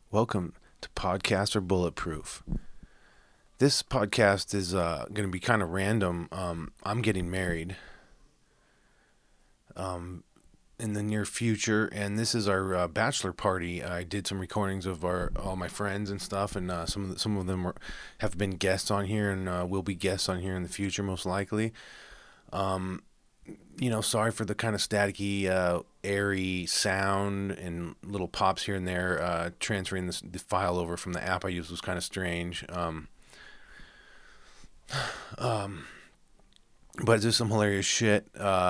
Welcome to Podcast or Bulletproof. This podcast is going to be kind of random. I'm getting married in the near future, and this is our bachelor party. I did some recordings of all my friends and stuff, and some of them have been guests on here, and will be guests on here in the future, most likely. Sorry for the kind of staticky, airy sound and little pops here and there. Transferring the file over from the app I used was kind of strange. But it's just some hilarious shit.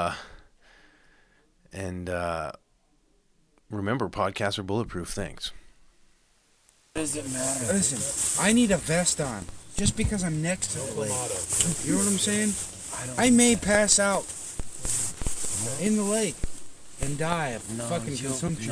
And remember, podcasts are bulletproof. Thanks. Does it matter? Listen, I need a vest on just because I'm next to the lake. You know what I'm saying? I may pass out in the lake and die of fucking consumption.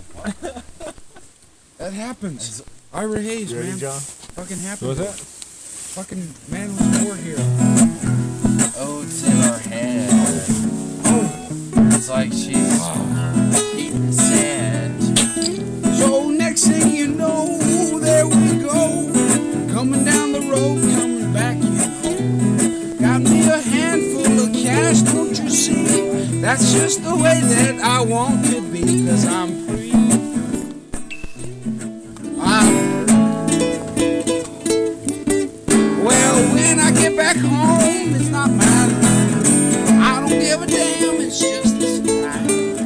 That happens. Ira Hayes, man. John? Fucking happens. What was that? Fucking man was war here. Oh, it's in our head. It's like she's eating sand. So next thing you know, there we go. Coming down the road, coming back in home. Got me a handful of cash, don't you see? That's just the way that I want to be, 'cause I'm free. Well, when I get back home, it's not matter. I don't give a damn, it's just this time.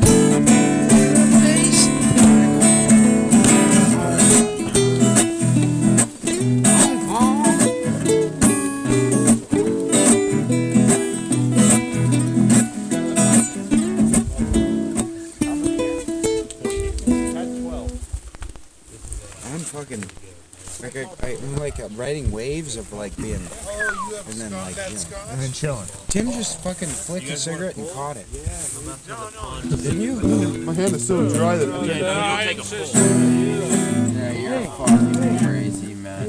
I'm like riding waves of like being, and then like, And then chilling. Tim just fucking flicked a cigarette and caught it. Didn't you? My hand is so dry that Yeah, you're fucking crazy, man.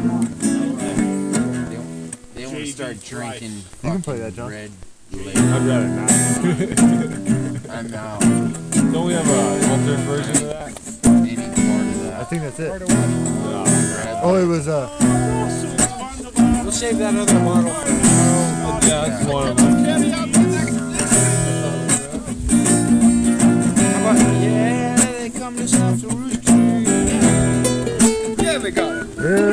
They want to start drinking You can play that, John. red I'd later. rather not. I'm out. Don't we have a alternate version of that? Any part of I that. think that's it. Red. Oh, it was We'll save that other bottle for yeah, that's one of them. How about, yeah, they come to South to Rooster. Yeah, they got it.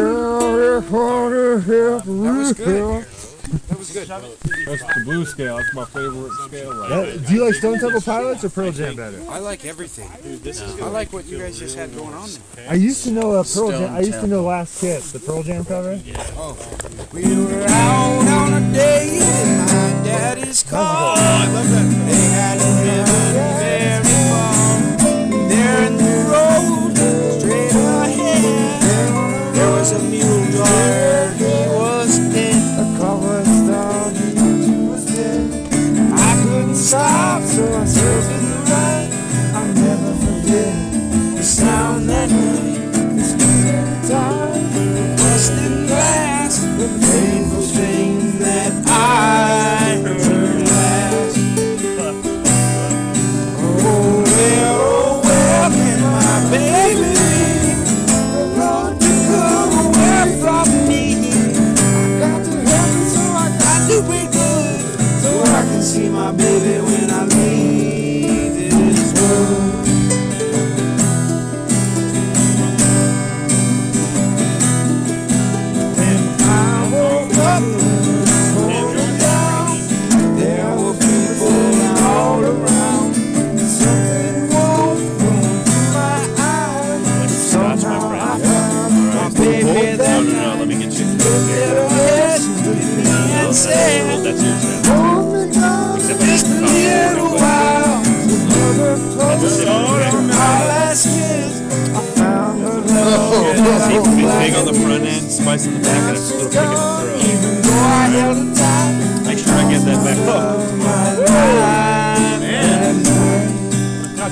That was good. That was good. That's the blue scale. That's my favorite scale. Do you like Stone Temple Pilots or Pearl Jam better? I like everything. I like what you guys just had going on there. I used to know Pearl Jam. Stone I used to know Temple. Last Kiss, the Pearl Jam cover. We were out on a date in my daddy's car. I love that. They had driven very far. There in the road, straight ahead, there was a mule driver. He was dead. A cover star, he was dead. I couldn't stop, so I swerved to the right. I'll never forget the sound that night. The speed of time, the busted glass, the painful thing that I heard last. Oh well, can my baby the Lord to come away from me? I got to heaven, so I got to be good, so I can see my baby when I leave this world. I woke up, falling down. There were people all around. Something won't from my eyes. Somehow I found my baby that night. Let me get you. Lifted her head to me and said, That's yours, hold me down just a little while. Mother close on our last kiss. I found her love. Big on the front end, spice on the back, and a little kick in the throat. Even though I held her tight, Make sure I get that back up. my life Man. that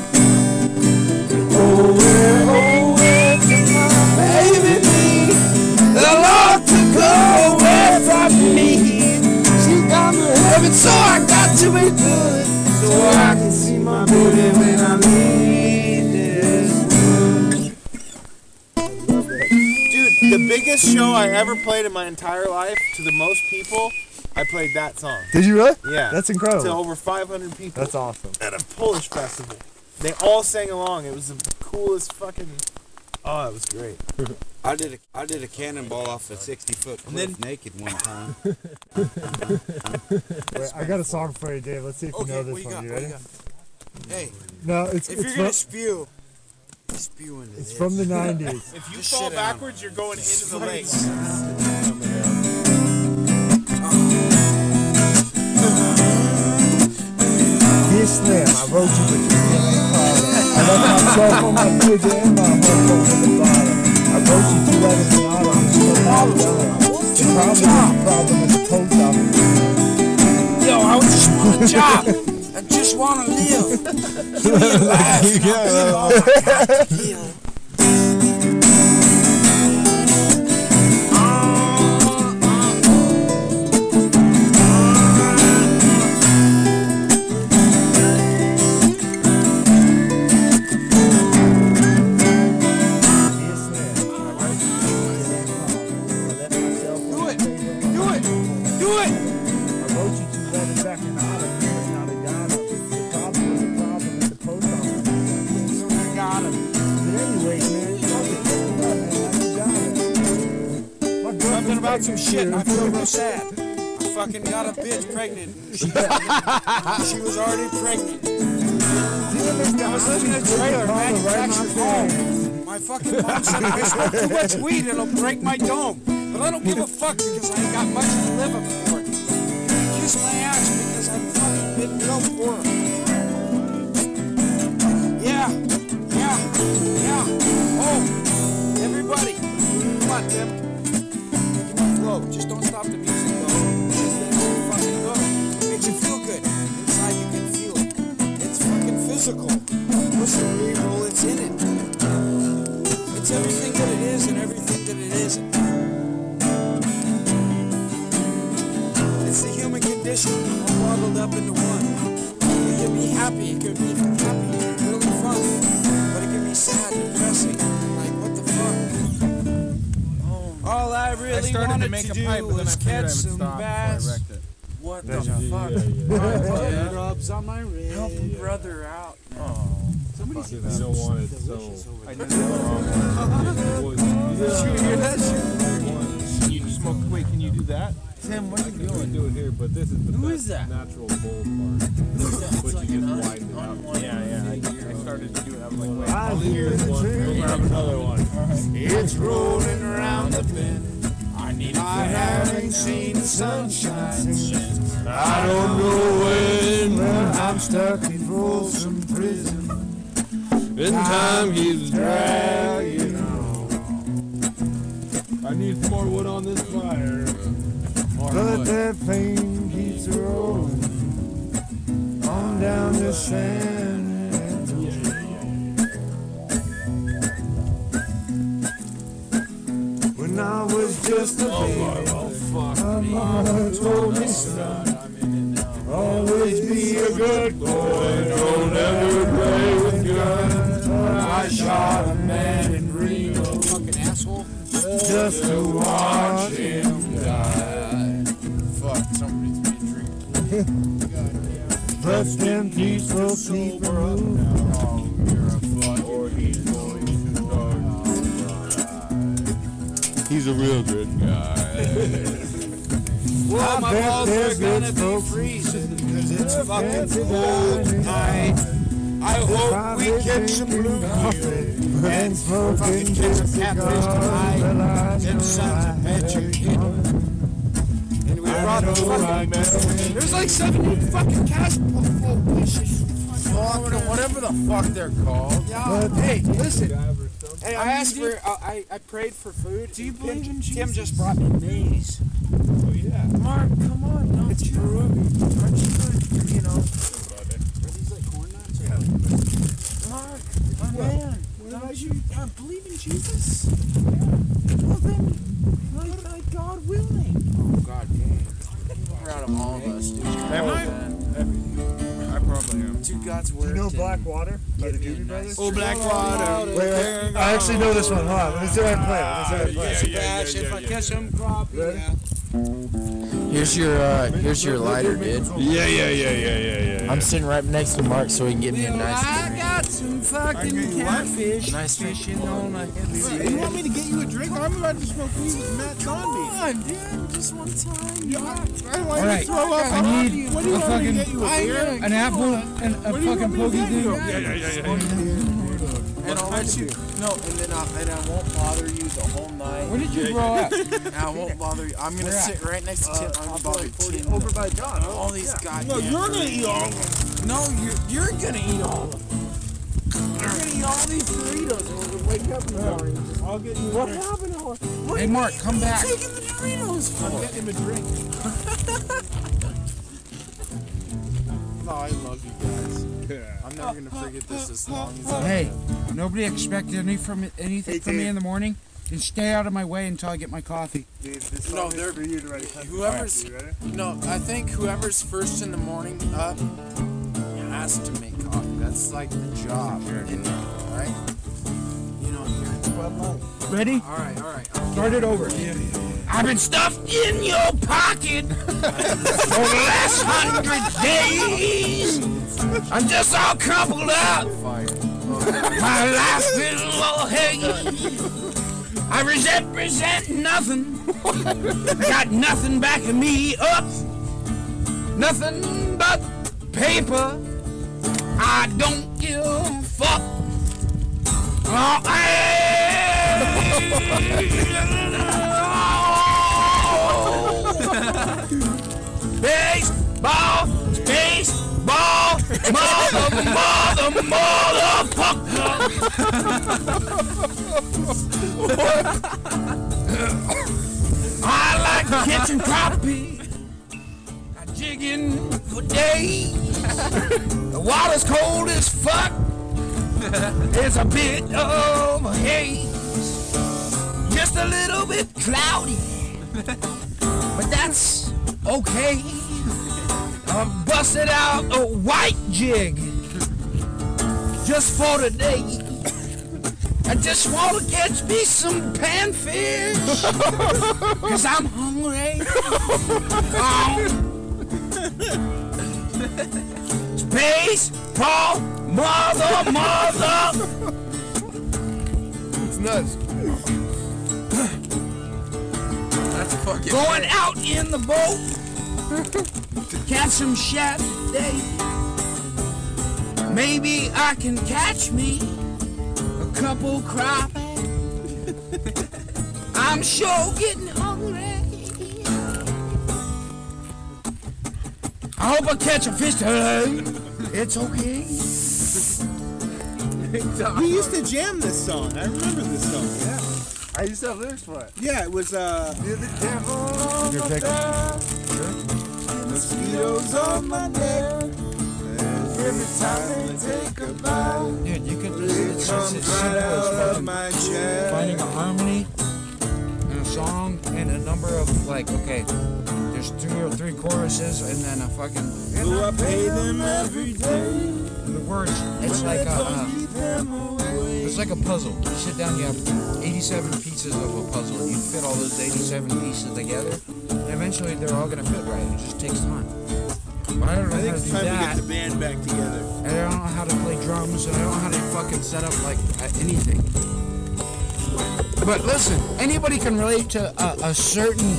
oh, where can my baby be? The Lord took her away from me. She got me heaven, so I got to be good, so I can see my baby when I leave this world. the biggest show I ever played in my entire life to the most people, I played that song. Did you really? Yeah. That's To incredible. over 500 people That's awesome. at a Polish festival. They all sang along. It was the coolest fucking. Oh, it was great. I did a cannonball off a 60-foot cliff naked one time. Wait, I got a song for you, Dave. Let's see if you know this one. You ready? Hey, No, it's if you're from, gonna spew into it's this. from the 90s. If you Just fall sit down. backwards, you're going into the lake. Dear Slim, I wrote you, but you ain't called it. I left myself on my fridge and my heart goes to the bottom. I wrote you 2 letters and all of them. The problem is the post office. Yo, I just want a job. I just want to live. Give me a laugh. and I'll give all I got to give. Dear Slim, I wrote you, but you ain't called it. I left myself on my fridge and my heart goes to the Do it. I wrote you 2 letters back in autumn, but not a got 'em. The problem was a problem at the post office. So I got him. But anyways, man, fuck it. Let's go out, man. I can got it. My Something girlfriend's about some pregnant shit and I here. feel real sad. I fucking got a bitch pregnant. She was already pregnant. I was living in a trailer, manufactured home. My fucking mom said if I smoke too much weed, it'll break my dome. But I don't give a fuck because I ain't got much to live up for. Kiss my ass because I've fucking been real poor. Yeah. Oh, everybody. Come on, Tim. Give me flow. Just don't stop the music, though. Just let it fucking go. It makes you feel good. Inside you can feel it. It's fucking physical. What's cerebral? It's in it. It's everything that it is and everything that it isn't. It's the human condition all bottled up into one. It can be happy, it can be happy, really fun. But it can be sad, depressing, and like, what the fuck? All I really wanted to do was catch some bass. What the fuck? Rubs on my wrist. Help a brother out. You don't want it, so. I know. Did you hear that shit? Can you smoke? Wait, can you do that? Tim, what are you doing? do it here, but this is the Who best is that? natural bowl part. But you just widen it out. Yeah. I started to do it. I was like, wait. I hear Here's the one. tree. We'll grab another one. It's rolling around the bend. I haven't seen the sunshine since. I don't know when. I'm stuck in Folsom Prison. In time keeps dragging on. I need some more wood on this fire. But that flame keeps rolling on down the San Antonio. When I was just a baby, my mama told me, son, always be a good boy, don't ever play with guns. I shot a man in Reno Fucking asshole. just to watch him die. Fuck, somebody's been drinking. Rest in peace, we'll keep it moving. He's a real good guy. Well, my bet balls are there's gonna good be folks freezing because it's fucking fancy cold tonight. I hope we catch some blue and smoking fucking catch some catfish tonight. Them sons of bitches. And we brought the fucking there's like 70 fucking cash Whatever the fuck they're called. Yeah. Hey, listen. Hey, I asked for, I prayed for food. Do you believe in Jesus? Tim just brought me maize. Oh, yeah. Mark, come on. Don't It's you, Peruvian. aren't you good, you know? Are these like corn nuts? Mark, my man. Don't you believe in Jesus? Well then, like God willing. Oh, God damn. rapper out of all of us, dude. Am I? I probably am. Two God's Do word. you know can Blackwater by the give me a Doobie nice Brothers? Oh, Blackwater. Wait, I actually know this one. Hold on, let me see if I can play it. Let me see if I can play it. Bash if I catch some crappie. Ready? Here's your lighter, dude. Yeah. I'm sitting right next to Mark so he can get me a nice I got some fucking catfish Nice drink. fishing on a heavy. You want me to get you a drink? I'm about to smoke weed with Matt Zombie. Come on, dude. Just one time. I want All right, to throw up. I need What do you a want me to fucking- get you a beer? An apple and a What do you fucking want me to pokey get you? dude. And I'll let you. No, and I won't bother you the whole night. Where did you grow up? And I won't bother you. I'm gonna Where at? sit right next to Tim. I'm gonna bother Tim. Over by John. All these goddamn. No, you're gonna eat all of them. No, you're gonna eat all of them. You're gonna eat all these Doritos and we're gonna wake up in the morning. I'll get you What a drink. happened? Hey, Mark, come back. Taking the Doritos I'll for? get him a drink. No, I love you guys. I'm never gonna forget this as long as I Hey, nobody expected anything from me in the morning. And stay out of my way until I get my coffee. Dude, this No, song is they're- for you to write. whoever's- You ready? No, I think whoever's first in the morning up has to make coffee. That's like the job. Right? You know, here it's Bud Light. Ready? All right. Start it over. I've been stuffed in your pocket for the last 100 days. I'm just all crumpled up. Fire. My life is a little hazy. I represent nothing. I got nothing backing me up. Nothing but paper. I don't give a fuck. Oh, baseball, motherfucker. I like catching crappie. I jigging for days. The water's cold as fuck. There's a bit of a haze. Just a little bit cloudy. But that's okay. I busted out a white jig just for today. I just want to catch me some panfish, cause I'm hungry. Baseball, mother. It's nuts. That's fucking. Going out in the boat to catch some shad today. Maybe I can catch me a couple crappie. I'm sure getting hungry. I hope I catch a fish today. It's okay. We used to jam this song. I remember this song. Yeah. I used to have lyrics for it. Yeah, it was You're the devil on You're my picking. back. Mosquitoes on my neck. Every time they take a bite, Dude, you could it it's comes as right simple as out of fucking my chest. finding a harmony and a song and a number of like, okay, there's 2 or 3 choruses and then a fucking So I pay them every day. the words. It's like it's like a puzzle. You sit down, you have 87 pieces of a puzzle, and you fit all those 87 pieces together. And eventually, they're all gonna fit right. It just takes time. But I don't know I how think to it's do time to that. get the band back together. And I don't know how to play drums, and I don't know how to fucking set up like anything. But listen, anybody can relate to a certain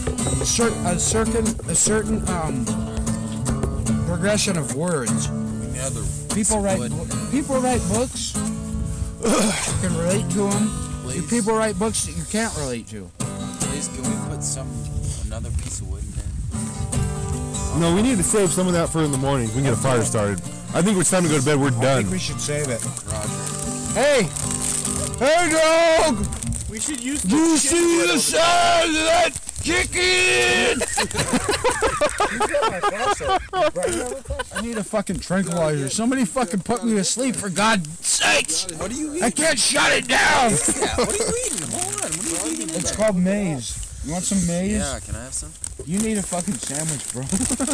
progression of words. People write books. You can relate to them. Please. People write books that you can't relate to. Please, can we put another piece of wood in there? No, we need to save some of that for in the morning. We can get a fire started. I think it's time to go to bed. We're I done. think we should save it. Roger. Hey dog! We should use Do you see the size of that chicken? I need a fucking tranquilizer. Somebody fucking put me to sleep for God's sakes. What are you I eating? can't shut it down. Yeah, what are you eating? Hold on. What are you eating? It's called maize. You want some maize? Yeah, can I have some? You need a fucking sandwich, bro.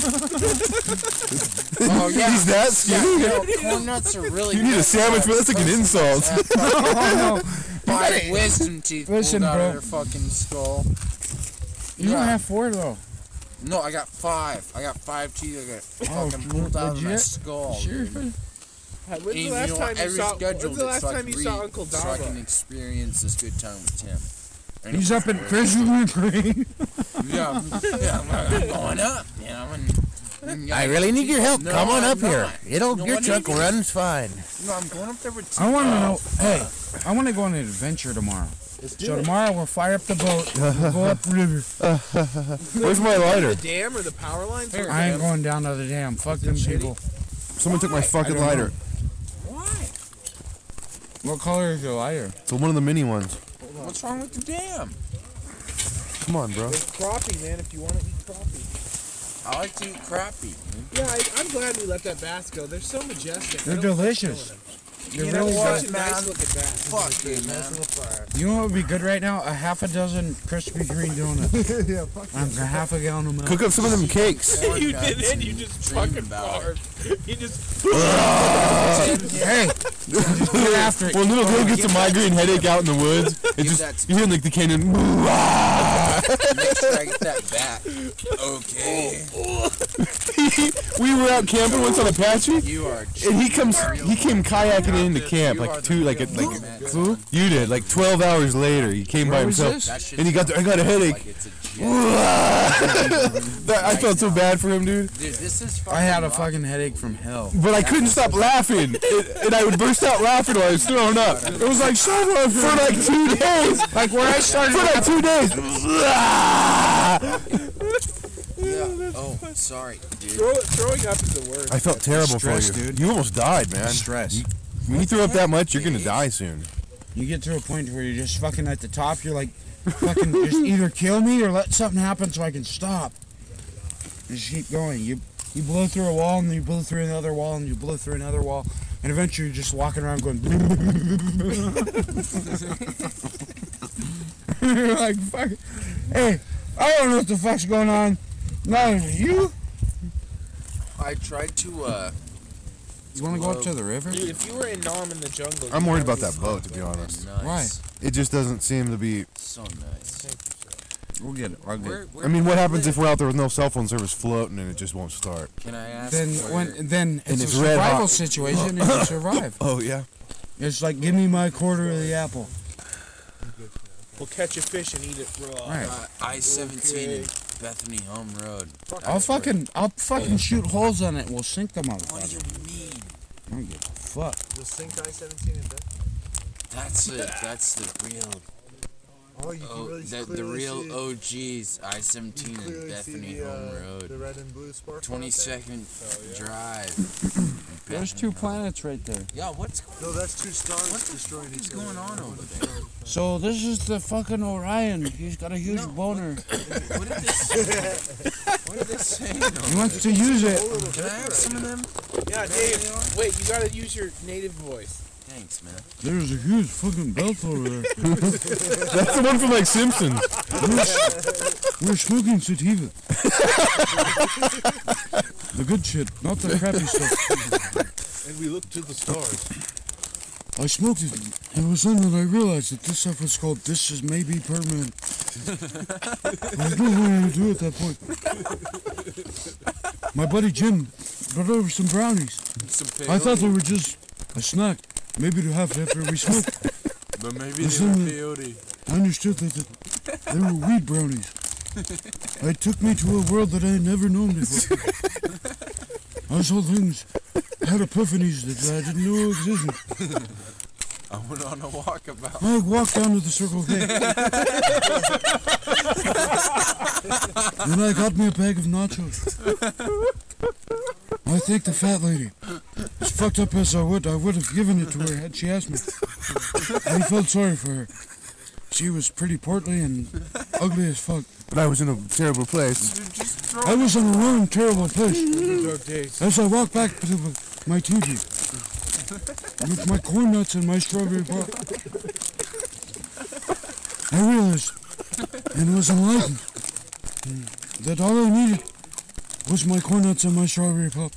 Oh yeah. He's that skinny? Corn nuts are really You need a sandwich, but that's like an insult. Five wisdom teeth Listen, pulled out bro. of their fucking skull. You don't have 4 though. No, I got 5. I got 5 teeth. I got Oh, fucking pulled out of my legit? skull. Sure. dude. When's And the last know, time you every saw? schedule When's the last so I time can you saw read, Uncle so I can Dava? experience this good time with Tim. And He's it up was in great. Christmas Green. Yeah, I'm going up. You know, and I really need your help. No, Come on I'm up here. not. Your No, truck I need runs fine. No, I'm going up there with. I want to know. Hey, I want to go on an adventure tomorrow. So tomorrow we'll fire up the boat. We'll go up the river. Where's my lighter? The dam or the power lines? I ain't going down to the dam. Fuck them people. Someone took my fucking I don't lighter. Why? What color is your lighter? So one of the mini ones. What's wrong with the dam? Come on, bro. There's crappie, man. If you want to eat crappie. I like to eat crappie. Yeah, I'm glad we let that bass go. They're so majestic. They're delicious. They're You know really what, good. such a nice looking bass. Fuck you, man. Nice little fire. You know what would be good right now? A half a dozen Krispy Kreme donuts. Yeah, fuck And a half a gallon of milk. Cook up some of them cakes. Corn You nuts did it. and You just dream fucking about it. farted. You just. Hey, just get after it. Well, little girl gets a migraine headache out in the woods. It's Give just that- you hear like the cannon. Make sure I get that back. Okay. We were out camping once on Apache, You are. and he came kayaking into camp like Who? you did like 12 hours later. He came by Where was himself, this? That shit's and he got I got a headache. like it's a jet. I felt so bad for him, dude. Dude, this is fucking. I had a rock. fucking headache from hell. But I couldn't stop laughing, and I would burst out laughing while I was throwing up. It was like for like 2 days. Like where I started. For like 2 days. Yeah. Oh, sorry, dude. Throwing up is the worst. I felt terrible Stress, for you. dude. You almost died, man. Stress. When you throw up that much, you're gonna die soon. You get to a point where you're just fucking at the top. You're like, fucking just either kill me or let something happen so I can stop. Just keep going. You blow through a wall and then you blow through another wall and you blow through another wall. And eventually you're just walking around going. You're like, fuck. Hey, I don't know what the fuck's going on. Neither do you. I tried to. You want to go up to the river? Dude, if you were in Nom in the jungle. I'm you'd worried about probably that boat, to be honest. Nice. Why? It just doesn't seem to be. So nice. We'll get it. I'll get it. Where I mean, do what you happens if live? we're out there with no cell phone service floating and it just won't start? Can I ask? Then it's it's a red survival hot. situation and you survive. Oh yeah. It's like, give me my quarter of the apple. We'll catch a fish and eat it raw. Right. I-17 and Bethany Home Road. I'll fucking shoot holes on it. We'll sink them What do motherfucker. you mean? I don't give a fuck. We'll sink I-17 in bed. That's it. That's the real. Oh, you can really The clearly real see, OGs. I-17 and clearly see Bethany the, Home the Road. red and blue sparkle. 22nd drive. There's 2 planets right there. Yeah, what's No, that's 2 stars what the destroying fuck is each other. going on over there? So this is the fucking Orion. He's got a huge boner. What did this say? What did this say? He wants to use it. Can I have some of them? Yeah, Dave. Wait, you gotta use your native voice. Thanks, man. There's a huge fucking belt over there. That's the one from like Simpsons. We're smoking sativa. The good shit, not the crappy stuff. And we look to the stars. I smoked it. It was then that I realized that this stuff was called This Is Maybe Permanent. I didn't know what to do at that point. My buddy Jim brought over some brownies. I thought they were just a snack, maybe to have after we smoked. But maybe they were peyote. I understood that they were weed brownies. It took me to a world that I had never known before. I saw things, had epiphanies that I didn't know existed. I went on a walkabout. I walked down to the Circle K. Then I got me a bag of nachos. I thanked the fat lady. As fucked up as I would have given it to her had she asked me. I felt sorry for her. She was pretty portly and ugly as fuck. But I was in a terrible place. I was in a wrong, terrible place. Dark days. As I walked back to my TV with my corn nuts and my strawberry pop, I realized and was enlightened that all I needed was my corn nuts and my strawberry pop.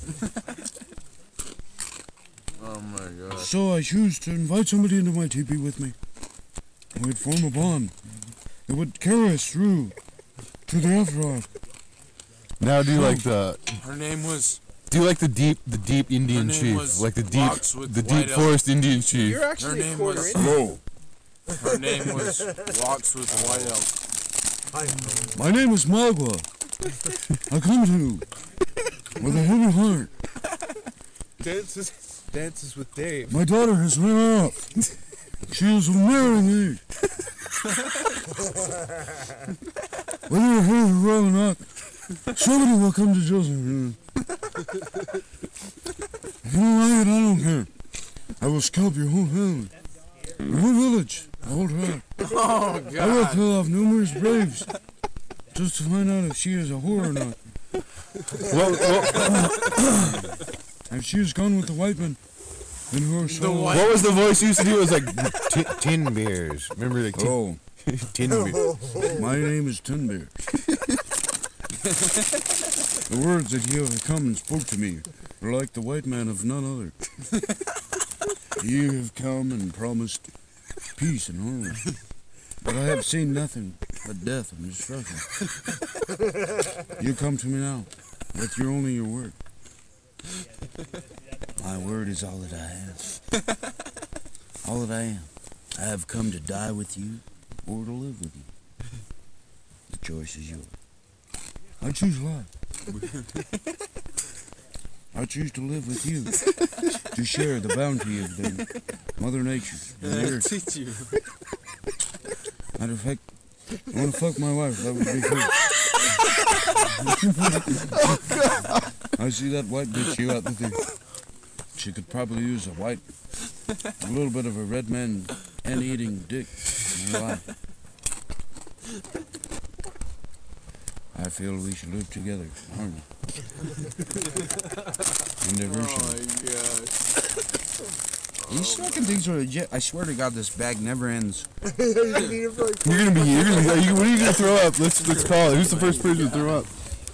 Oh my god. So I choose to invite somebody into my teepee with me. We'd form a bond that would carry us through to the afterlife. Now do you like the Her name was. the deep Indian Her name chief, was like the Walks with deep White Elk. forest Indian chief? You're actually Her a name quarter was- Indian. Her name was Walks with White Elk. My name is Magua. I come to you with a heavy heart. Dances with Dave. My daughter has run off. She is of marrying age. Whether your hair is wrong or not, somebody will come to Joseph. If you don't like it, I don't care. I will scalp your whole family. Your whole village. The whole tribe. Oh I will god. kill off numerous braves just to find out if she is a whore or not. If she is gone with the white men, then who are so... What was the voice you used to do? It was like tin beers. Remember like tin, Oh, tin beers. my name is Tunbear. The words that you have come and spoke to me are like the white man of none other. You have come and promised peace and harmony, but I have seen nothing but death and destruction. You come to me now, with only your word. My word is all that I have. All that I am. I have come to die with you or to live with you. The choice is yours. I choose life. I choose to live with you, to share the bounty of the Mother Nature. And the earth. Teach you. Matter of fact, I want to fuck my wife. That would be cool. I see that white bitch you out there. She could probably use a little bit of a red man and-eating dick in her life. I feel we should live together in harmony. And diversity. These fucking things are legit. I swear to God, this bag never ends. You're gonna be. What are you gonna throw up? Let's call it. Who's the first person to throw up?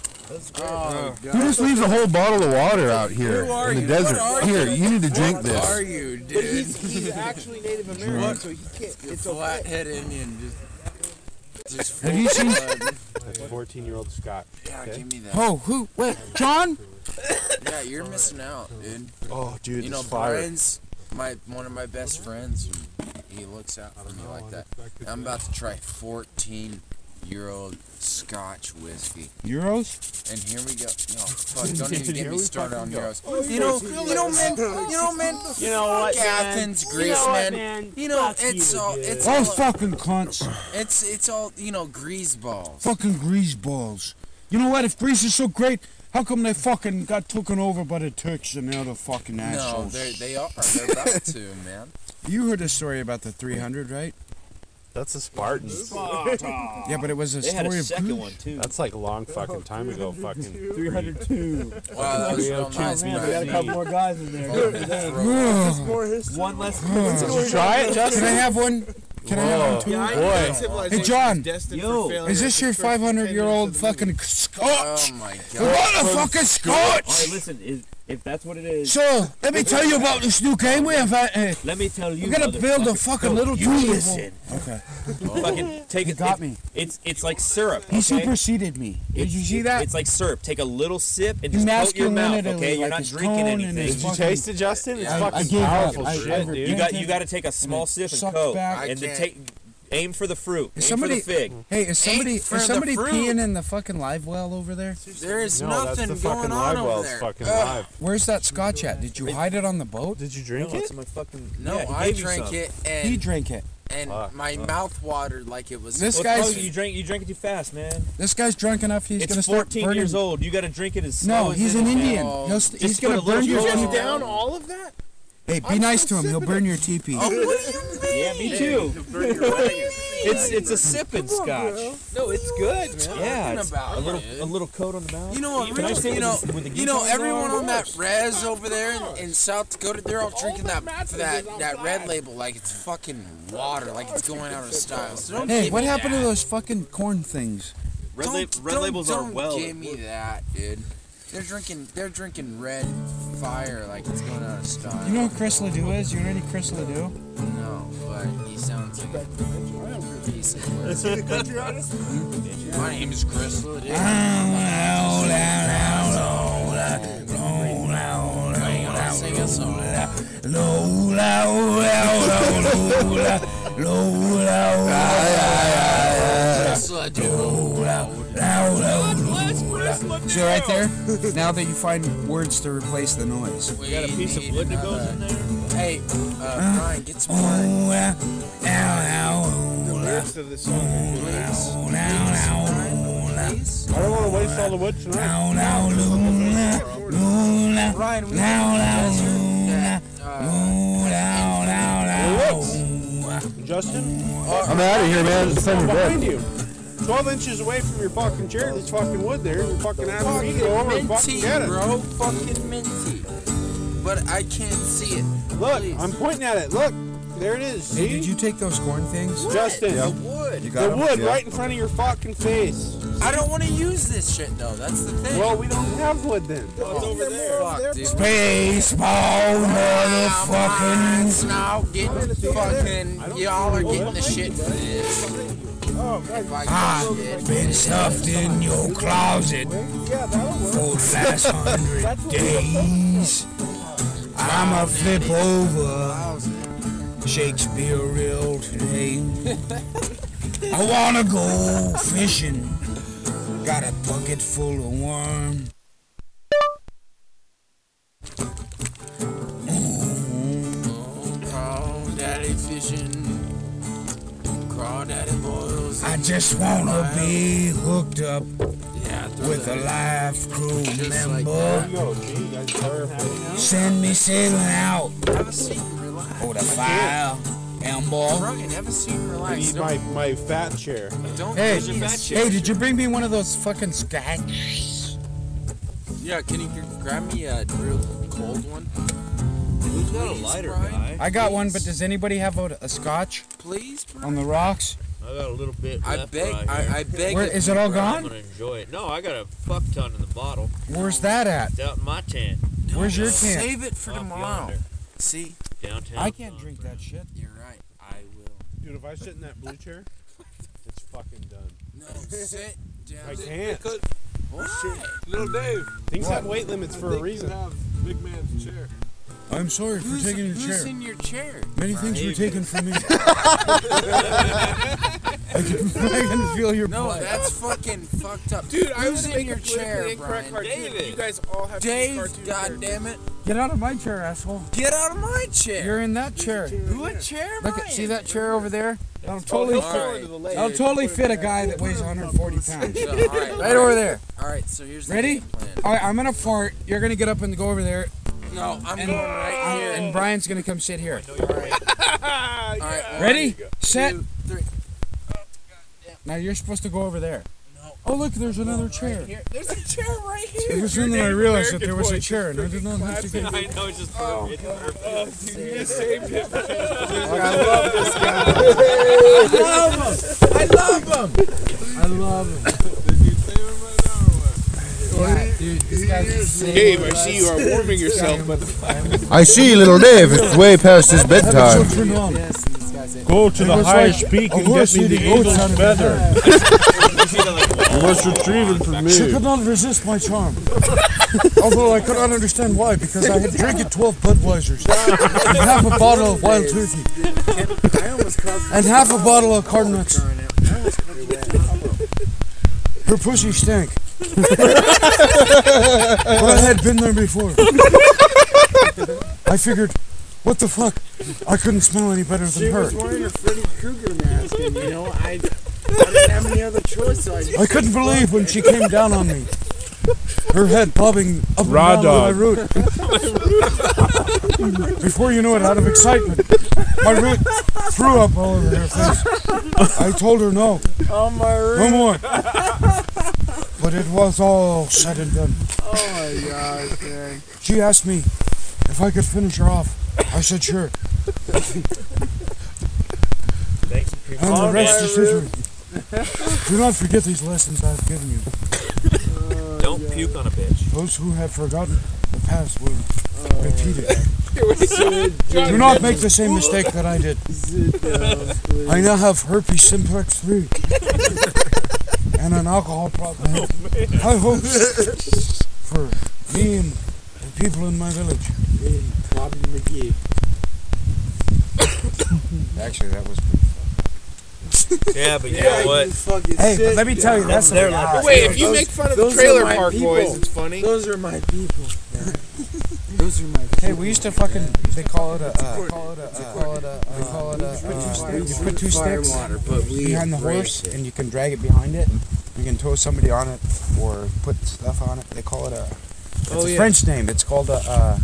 Oh Who god. just leaves a whole bottle of water out here Who are in the you? desert? What are Here, you need to drink What this. are you, But dude? he's actually Native American, so he can't. You're It's okay. flathead Indian. Just Have you seen- 14-year-old Scott. Yeah, give me that. Oh, who? Wait, John? Yeah, you're missing out, dude. Oh, dude, You know, this fire. Brian's one of my best friends. He looks out for me like that. I'm about to try 14-year-old Scotch whiskey, Euros? and here we go. No, fuck, don't even get me started on Euros. You know, man. You know what, man? Athens, Greece, man. You know, it's all, it's Oh, all, fucking cunts. it's all, grease balls. Fucking grease balls. You know what? If Greece is so great, how come they fucking got taken over by the Turks and now they're fucking No, assholes? they are. They're about to, man. You heard a story about the 300, right? That's the Spartans. Yeah, but it was a They had story a of second Greece. one too. That's like a long fucking time ago. Fucking 302. Wow, that was real nice, Man, we got a man. couple more guys in there. One less. Did you try it, Justin? Can I have one? Can I have one too? Boy. Hey, John. Yo, Is this your 500-year-old fucking scotch? Oh my god. What a fucking all scotch! right, listen. If that's what it is, So, let me tell you about this new game we have. let me tell you. We're gonna build a motherfucker. fucking little You tool. listen. Okay. Fucking take it. got me. It's like syrup. He Okay? superseded me. Did you see that? It's like syrup. Take a little sip and He just coat your mouth. masculinity, Okay, you're like not his drinking tone and anything. his Did you fucking- taste it, Justin? It's I fucking gave up. powerful I- shit, I- dude. You got to take a small sip and sucked coat, back. and then I take. Aim for the fruit. Is Aim somebody- for the fig. Hey, is somebody for the fruit. peeing in the fucking live well over there? There is No, that's nothing the going fucking on live over well's there. fucking Ugh. live. Where's that scotch at? Did you hide it on the boat? Did you drink No, it? it's in my fucking. No, yeah, he I gave you drank some. it He and drank it. my mouth watered like it was. This Well, guy's oh, you drank it too fast, man. this guy's drunk enough. He's It's gonna start 14 burning. years old. You got to drink it as slow No, as he's it an is. Indian. Oh, He's just gonna put a little burn you. sugar Just on down it. all of that? Hey, be nice to him. He'll burn your teepee. Oh, what do you mean? Yeah, me too. It's a sipping scotch. No, it's good, man. Yeah, it's about, a little coat on the mouth. You know what? Can I say with the Everyone on that res over there in South Dakota, they're all drinking that red label like it's fucking water, like it's going out of style. So don't Hey, give what me happened that. to those fucking corn things? Red labels are well. Don't give me that, dude. They're drinking red fire like it's going out of style. You know who Chris Ledoux is? You know any Chris Ledoux? No, but he sounds like a piece of work. Is he the country artist? My name is Chris Ledoux. Sing a song. Chris Ledoux. So right there, now that you find words to replace the noise. We got a piece of wood that goes in there? Hey, Brian, get some word. The lyrics of this song. Please. I don't want to waste all the wood tonight. Ryan, we Justin? I'm out of here, man. It's time to Behind bed. you. 12 inches away from your fucking chair, there's fucking wood there. You're fucking asking me to go over and fucking minty, get it. bro. Fucking minty. But I can't see it. Look, Please. I'm pointing at it. Look, there it is. Hey, See? did you take those corn things? Justin, The wood. the wood right in front of your fucking face. I don't want to use this shit though. That's the thing. Well, we don't have wood then. it's over there. Fuck, dude. Baseball, motherfucking. Now getting fucking. Y'all are getting the shit for this. If I I've get been stuffed in your closet for the last 100 days. I'ma flip over Shakespeare real today. I wanna go fishing. Got a bucket full of worm. Crawdaddy fishing. Crawdaddy boils. I just wanna be hooked up Yeah, with a live crew Just like member. Yo, gee, you guys fucking happy now? Send me sailing out Have a seat and relax. for the fire and ball. Ryan, have a seat and I relax. need my fat chair. Don't Hey, push it. hey, did you bring me one of those fucking scotch? Yeah, can you grab me a real cold one? Who's got a Please, lighter, Brian? guy? I got one, but does anybody have a scotch Please, bro. on the rocks? I got a little bit I left beg, right here. I beg. Where of is you, it all bro. I'm gone? gonna enjoy it. No, I got a fuck ton in the bottle. Where's that at? It's out in my tent Where's your tent? Save it for Off tomorrow. yonder. See, downtown. I can't drink that shit. you're right. I will. Dude, if I sit in that blue chair, it's fucking done. No, sit down. I can't. Why? Little Dave. Things have weight limits for a reason. Big man's chair. I'm sorry for Who's, taking your who's chair. in your chair? Many things were Brian? taken from me. I can feel your No, blood. that's fucking fucked up. Dude, I Who's was in making your a chair, politically incorrect Brian? cartoon. You guys all have Dave, cartoon goddammit. Get out of my chair, asshole. Get out of my chair. You're in that chair. What chair am Look I at, see in? that chair over there? That'll Oh, totally he'll fit. fall into the lake. That'll totally fit a guy that weighs 140 pounds. So, all right, Right over there. All right, so here's the Ready? game plan. All right, I'm gonna fart. You're gonna get up and go over there, No, I'm and, going right here. and Brian's gonna come sit here. All right, one, Ready? Set. 2, 3. Now you're supposed to go over there. No. Oh look, there's another chair. Here. There's a chair right It here. was then that I realized that there was a chair, and I did not have to get. I know, it's just perfect. I love him. I love him. Yeah, dude, this guy's insane. Dave, I see you are warming yourself, but I see, little Dave. It's way past his bedtime. Turn it on. Yes, and this guy's in. Go to the was highest like peak a and horse get me the eating oats angel's out of feather. You You must retrieve it from She me. could not resist my charm. Although I could not understand why, because I had drinking 12 Budweisers, and half a bottle of Wild Turkey, and half a bottle of Card Nuts. Her pussy stank. But I had been there before. I figured, what the fuck? I couldn't smell any better than her. wearing a Freddy Krueger mask, and I didn't have any other choice. So I couldn't believe when she came down on me. her head bobbing up Raw and down with my root. Before you know it, out of excitement, my root threw up all over her face. I told her no. Oh, my root. No more. But it was all said and done. Oh, my gosh, man. She asked me if I could finish her off. I said sure. And the rest is history. Do not forget these lessons I have given you. Don't puke on a bitch. Those who have forgotten the past will repeat it. Do not make the same mistake that I did. I now have herpes simplex 3 and an alcohol problem. High hopes for me and the people in my village. Bobby McGee. Actually, that was pretty Yeah, but you know what? Hey, but let me tell you, that's They're a like- Wait, If you make fun of the those are trailer my park people. boys, it's funny. Those are my people. Those are my people. Hey, we used to fucking, they call it a, you put two sticks behind the horse and you can drag it behind it. You can tow somebody on it or put stuff on it. They call it a, it's a French name. It's called a,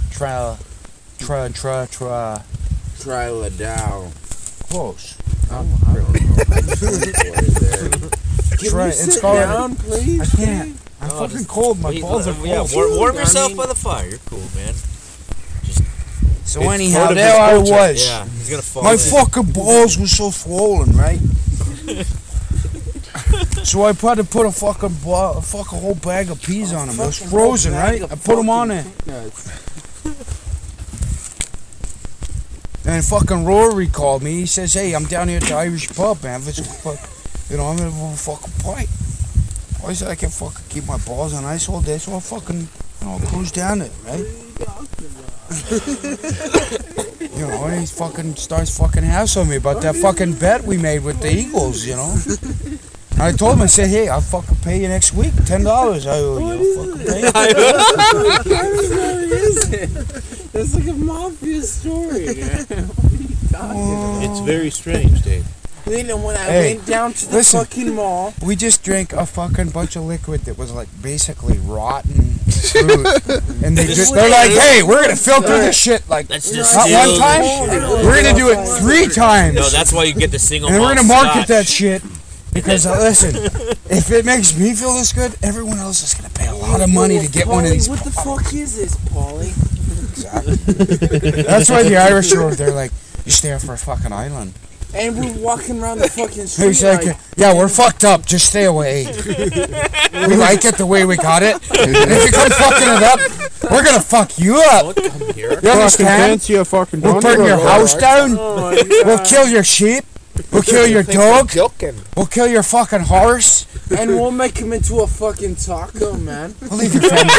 Triladow. close. It's called down, please? I can't. I'm fucking cold. My balls are cold. Yeah, warm yourself by the fire. You're cool, man. So anyhow, there I was. Yeah, he's gonna fall. My fucking balls were so swollen, right? So I had to put a fucking whole bag of peas on them. It was frozen, right? I put them on there. And fucking Rory called me. He says, "Hey, I'm down here at the Irish pub, man. I'm gonna have a fucking pint." I said, "I can't fucking keep my balls on ice all day, so I fucking, cruise down it, right?" And he fucking starts fucking hassling me about that fucking bet we made with the Eagles, And I told him, I said, "Hey, I'll fucking pay you next week, $10. I owe you. I'll fucking pay you." It's like a mafia story. It's very strange, Dave. When I went down to the listen, fucking mall, we just drank a fucking bunch of liquid that was like basically rotten fruit, and they're like, "Hey, we're gonna filter this shit like not one time, we're gonna do it 3 times." No, that's why you get the single. And we're gonna malt market scotch. that shit because listen, if it makes me feel this good, everyone else is gonna pay a lot of money to get one of these. What the fuck is this, Paulie? That's why the Irish are. They're like, "You stay for a fucking island." And we're walking around the fucking street. He's like, "Yeah, we're fucked up. Just stay away. We like it the way we got it. And if you come fucking it up, we're gonna fuck you up. You understand? We'll burn your house down. We'll kill your sheep. We'll kill your dog. We'll kill your fucking horse. And we'll make him into a fucking taco, man. We'll leave your family.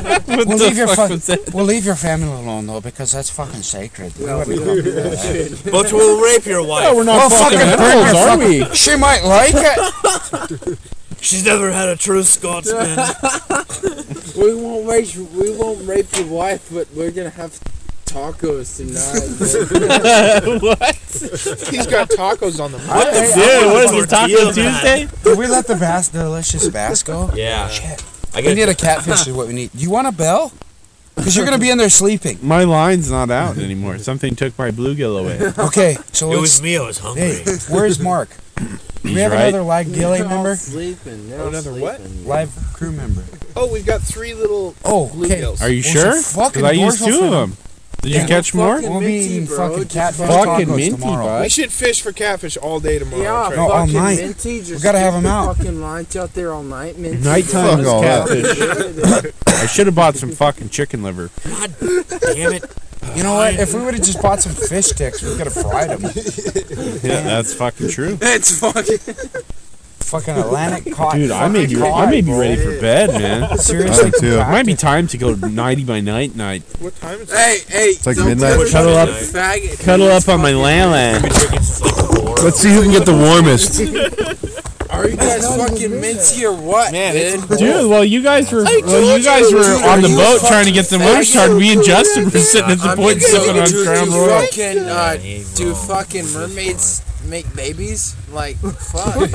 We'll leave your family alone though, because that's fucking sacred. But we'll rape your wife. No, we're not fucking burn are we? She might like it. She's never had a true Scotsman. We won't rape your wife, but we're gonna have tacos tonight. What? He's got tacos on the mind. Dude, what is it, Taco Tuesday? Did we let the delicious bass go? Yeah. Shit. We need a catfish is what we need. Do you want a bell? Because you're going to be in there sleeping. My line's not out anymore. Something took my bluegill away. Okay, so It was me, I was hungry. Hey, where's Mark? We have right. another live gilly member? Another what? Live crew member. Oh, we've got 3 little bluegills. Are you Well, sure? it's a fucking Because I used 2 dorsal of them. Did you catch more? We'll be eating fucking catfish Fucking tacos minty, tomorrow. bud. We should fish for catfish all day tomorrow. Yeah, No, all fucking night. minty. Just We gotta have 'em out. Fucking lines out there all night, minty. Nighttime is all that. catfish. I should have bought some fucking chicken liver. God damn it. You know what? If we would have just bought some fish sticks, we could have fried them. Yeah, that's fucking true. It's fucking. Fucking Atlantic cod. Dude, I may be ready for bed, man. Seriously, Me too. It might be time to go nighty by night. What time is it? Hey, It's like midnight. Cuddle up, faggot. cuddle up on my land. Let's see who can get the warmest. Are you guys fucking minty or what, Man, dude? Dude, while you guys were on the boat trying to get the motor started, me and Justin were sitting at the point sipping on Crown Royal. Do fucking mermaids make babies? Like, fuck. What?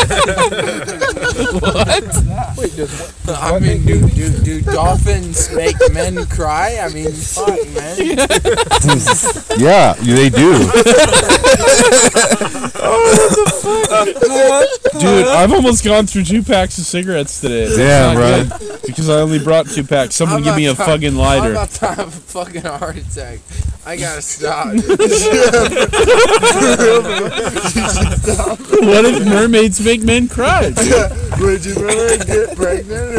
Wait, does what? I mean, do dolphins make men cry? I mean, fuck, man. Yeah, they do. Dude, I've almost gone through 2 packs of cigarettes today. Damn, bro. Because I only brought 2 packs. Someone give me a fucking I'm lighter. about to have a fucking heart attack. I gotta stop. What if mermaids make men cry? Would you rather get pregnant?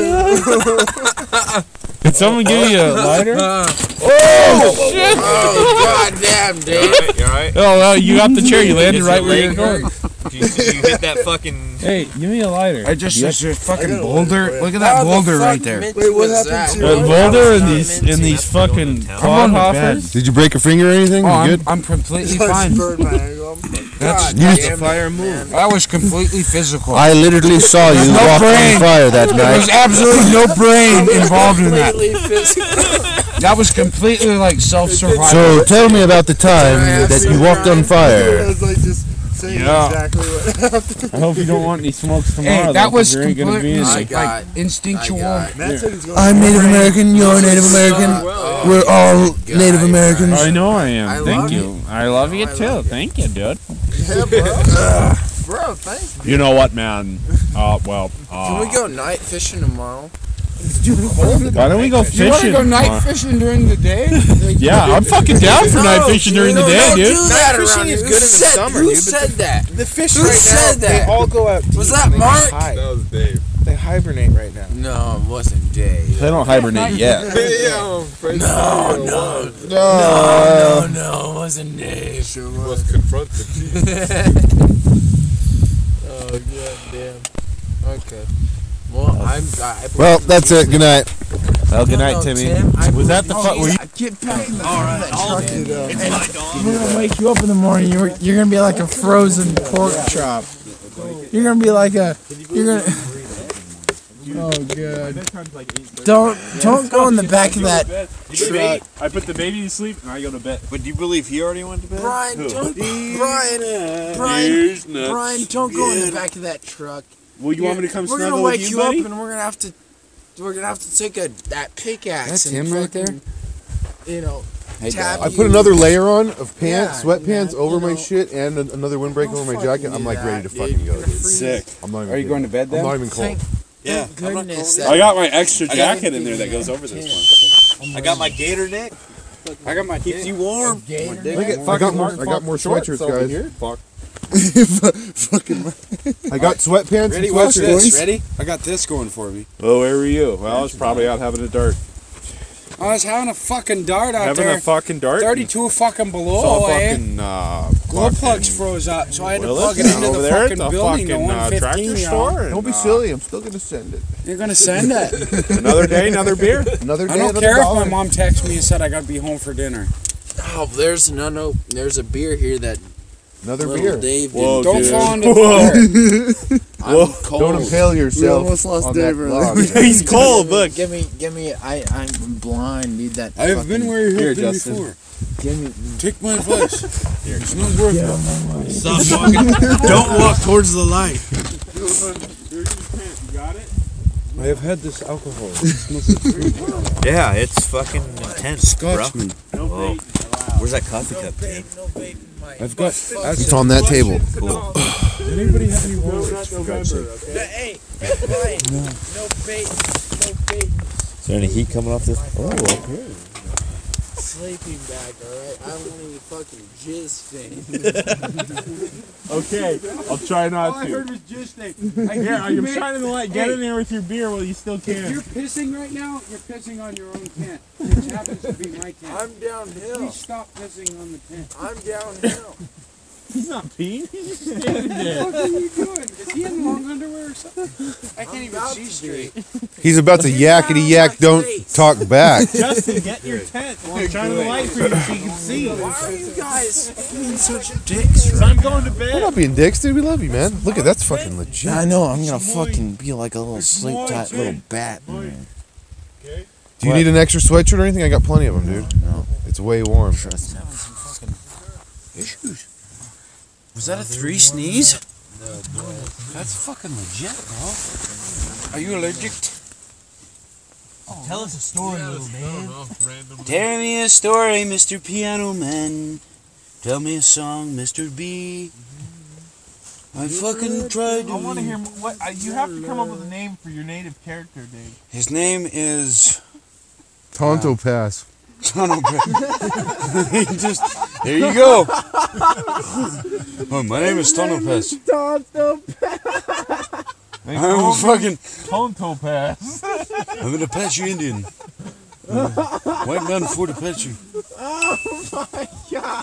Can someone give me a lighter? Oh, shit! Oh, goddamn, dude. You alright? Oh, well, you got the chair. You landed right where you're going. You hit that fucking... Hey, give me a lighter. I just there's a fucking boulder. Look at that boulder right there. Wait, what happened to A boulder and these fucking quad hoppers. Did you break a finger or anything? Oh, You good? I'm completely fine. That's damn, fire move. That was completely physical. I literally saw you no walk brain. on fire that There was night. absolutely no brain involved in that. completely physical. That was completely like self-survival. So tell me about the time that you walked on fire. was like just saying exactly what happened. I hope you don't want any smokes tomorrow. Hey, that though, 'cause was there ain't gonna be completely any. like instinctual. Matt said he's going I'm Native American, you're Native American. We're all Native Americans. I know I am. I Thank love you. I love you too. Thank you, dude. Yeah, bro. Bro, thanks. You know what, man? Well. Can we go night fishing tomorrow? Why don't we go fishing? You want to go night tomorrow? fishing during the day? Yeah, I'm fucking down for night fishing during the day, dude. Do that Night fishing around is here. good in the Who said- summer, Who dude, but said that? The fish Who right now, said they that? all go out. Was that Mark? That was Dave. They hibernate right now. No, it wasn't Dave. They don't hibernate yet. No, it wasn't Dave. Sure was. confronted. Oh, goddamn. Okay. Well, Well, that's it. Good night. Well, good night, Timmy. Was that the fuck? Were you? Get back in the We're gonna wake you up in the morning. You're gonna be like a frozen pork chop. You're gonna be like a. You're gonna. Oh god! Don't go in the back of that truck. I put the baby to sleep and I go to bed. But do you believe he already went to bed? Brian, don't go in the back of that truck. Well, you want me to come We're snuggle gonna with wake you, you up, buddy? and we're gonna have to take that pickaxe. That's and him right there? fucking, You know, tap I you. put another layer on of pants, Yeah, sweatpants yeah, over you my know. shit and another windbreaker over my jacket. I'm like ready to fucking go, dude. Sick. I'm not even Are you going to bed I'm then? not even cold. Thank goodness I got my extra jacket in there that goes over this one. I got my gator neck. I got my Keeps you warm. I got more sweatshirts, guys. I got sweatpants and Watch sweatshirts. this. Ready? I got this going for me. Oh, where were you? Well, I was probably out having a dart. I was having a fucking dart out Having there. a fucking dart? 32 fucking below, Saw eh? fucking, Glow plugs froze up, so I had to Willis plug it into over the there at fucking the building, the fucking 115, tractor you know. store. And, Don't be silly. I'm still gonna send it. You're gonna send it. Another day, another beer. Another day. I don't another care dollar. if my mom texts me and said I gotta be home for dinner. Oh, there's there's a beer here that Another little beer. Dave Whoa, didn't. Don't dude. fall into the fire. I'm cold. Don't impale yourself. almost lost on Dave that earlier. log. He's cold, look. Give me. I'm blind. Need that. I've been where you Here, have been Justin. before. Give me. Take my advice. It's not worth it. Stop walking. Don't walk towards the light. I have had this alcohol. Yeah, it's fucking intense, Scotchman. bro. Whoa. Where's that coffee cup, dude? I've got. It's on that table. Cool. Does anybody have any warrants for God's sake? Hey, Brian. No bait. No bait. Is there any heat coming off this? Oh, okay. Sleeping bag. All right. I don't want any fucking jizz stain. Okay, I'll try not All I to. heard was just a. Here, I'm shining the light. Get in there with your beer while you still If can. you're pissing right now, you're pissing on your own tent, which happens to be my tent. I'm downhill. Please stop pissing on the tent. I'm downhill. He's not peeing. He's just standing there. What are you doing? Is he in long underwear or something? I can't even see straight. He's about to yakety yak. Don't talk back. Justin, get your tent. I'm shining the light for you so you can see. Why are you guys being such dicks? I'm going to We're bed. not being dicks, dude. We love you, man. Look at that's fucking legit. I know, I'm gonna fucking be like a little sleep tight little bat in there. Do you need an extra sweatshirt or anything? I got plenty of them, dude. No. It's way warm. Sure, let's have some fucking issues. Was that a 3 sneeze? That's fucking legit, bro. Are you allergic? Tell us a story, little man. Tell me a story, Mr. Piano Man. Tell me a song, Mr. B. I fucking tried to... I want to hear what you have to come up with a name for your native character, Dave. His name is... Tonto Pass. Tonto Pass. There you go. Oh, my name is Tonto Pass. I'm fucking... Tonto Pass. I'm an Apache Indian. White man for the Apache. Oh my god.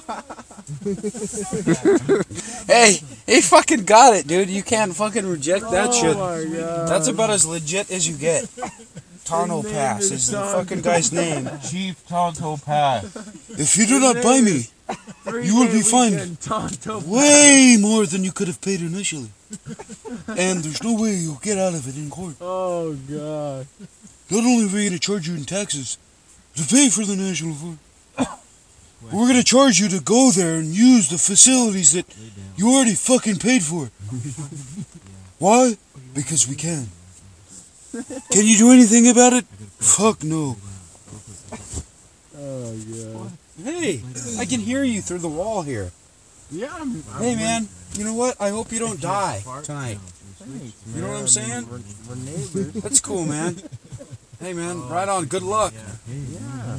Hey, he fucking got it, dude. You can't fucking reject that shit. Oh my god. That's about as legit as you get. Tonto Pass is the fucking guy's name. Chief Tonto Pass. If you do not buy me, you will be fined way more than you could have paid initially. And there's no way you'll get out of it in court. Oh god. Not only are we going to charge you in taxes to pay for the National Forest, we're going to charge you to go there and use the facilities that you already fucking paid for. Why? Because we can. Can you do anything about it? Fuck no. Oh god. Hey, I can hear you through the wall here. Yeah, Hey man, you know what? I hope you don't die tonight. You know what I'm saying? We're neighbors. That's cool, man. Hey man, right on. Good luck. Yeah.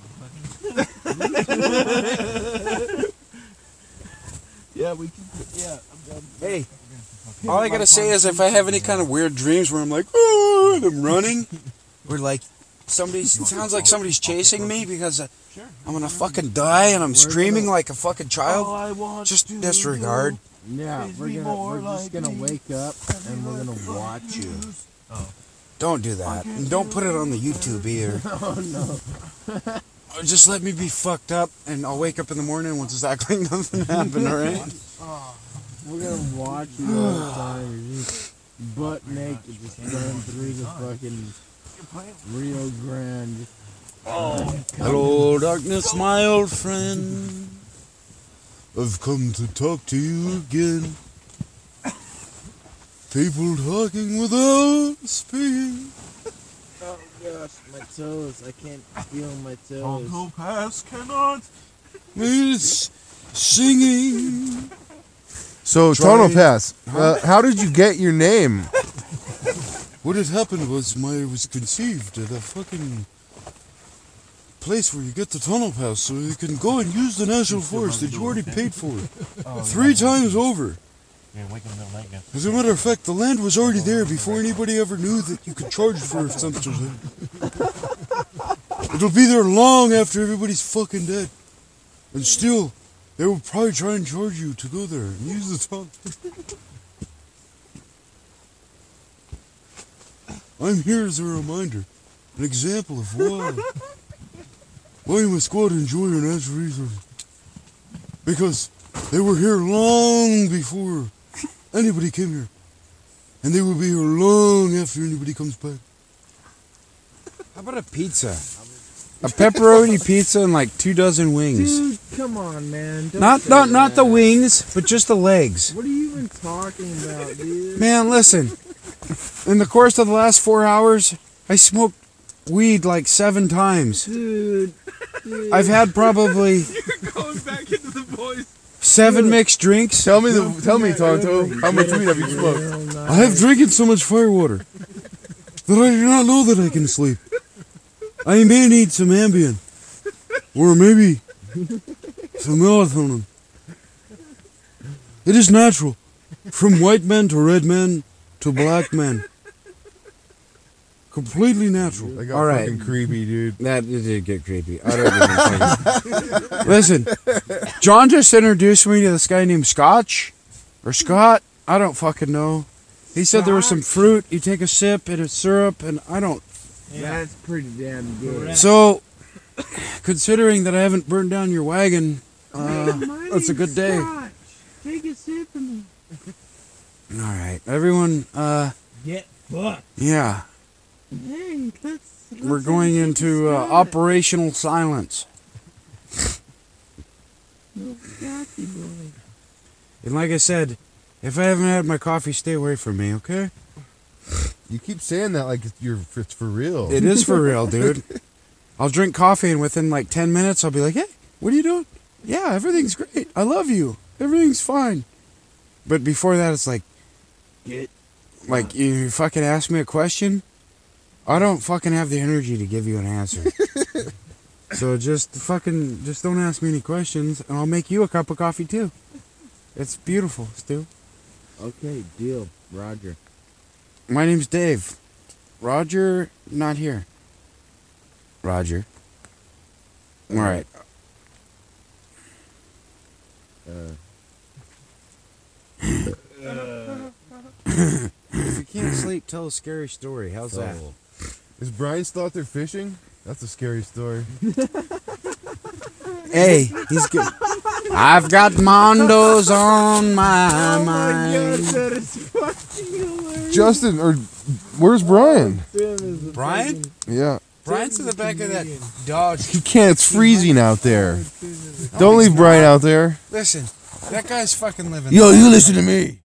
Yeah, we can. Yeah. Hey, all I gotta say is if I have any kind of weird dreams where I'm like, oh, and I'm running, or like it sounds like somebody's chasing me because I'm gonna fucking die and I'm screaming like a fucking child, just disregard. Yeah, we're just gonna wake up and we're gonna watch you. Don't do that. And don't put it on the YouTube either. Oh no. Just let me be fucked up and I'll wake up in the morning once it's acting like nothing happened, alright? We're gonna watch you all the time. You're just butt naked, just going through the fucking Rio Grande. Hello, darkness, my old friend. I've come to talk to you again. People talking without speaking. Oh gosh, my toes. I can't feel my toes. Tonto Pass cannot. It's singing. So, Tonto Pass, how did you get your name? What had happened was I was conceived at a fucking place where you get the tunnel pass so you can go and use the national forest that you already paid for 3 times over. As a matter of fact, the land was already there before anybody ever knew that you could charge for something. It'll be there long after everybody's fucking dead. And still, they will probably try and charge you to go there and use the tunnel. I'm here as a reminder, an example of why you must go out and enjoy your natural resources. Because they were here long before anybody came here. And they will be here long after anybody comes back. How about a pizza? A pepperoni pizza and like 2 dozen wings. Dude, come on, man. Don't Not say that. the wings, but just the legs. What are you even talking about, dude? Man, listen. In the course of the last 4 hours, I smoked weed like 7 times. Dude. I've had probably You're going back into the voice. 7 mixed drinks. Tell me, Tonto, how much weed have you smoked? I have drinking so much firewater that I do not know that I can sleep. I may need some Ambien, or maybe some melatonin. It is natural, from white men to red men to black men. Completely natural. That got All right. fucking creepy, dude. That it did get creepy. I don't know. Listen, John just introduced me to this guy named Scotch or Scott. I don't fucking know. He said there was some fruit. You take a sip, and it's syrup, and I don't. That's pretty damn good. So, considering that I haven't burned down your wagon, that's a good day. All Take a sip of me. right, everyone. Get fucked. Yeah, Hey, we're going into operational silence. And like I said, if I haven't had my coffee, stay away from me, okay? You keep saying that like it's for real. It is for real, dude. I'll drink coffee and within like 10 minutes I'll be like, hey, what are you doing? Yeah, everything's great. I love you. Everything's fine. But before that, it's like, you fucking ask me a question, I don't fucking have the energy to give you an answer. So just don't ask me any questions, and I'll make you a cup of coffee too. It's beautiful, Stu. Okay, deal, Roger. My name's Dave. Roger, not here. Roger. All right. If you can't sleep, tell a scary story. How's that? Is Brian still out there fishing? That's a scary story. Hey, he's good. I've got Mondos on my mind. God, that is fucking hilarious. Justin, or where's Brian? Brian? Yeah. Brian's in the back of that Dodge. You can't. It's freezing out there. Don't leave Brian out there. Listen, that guy's fucking living. Yo, you listen to me.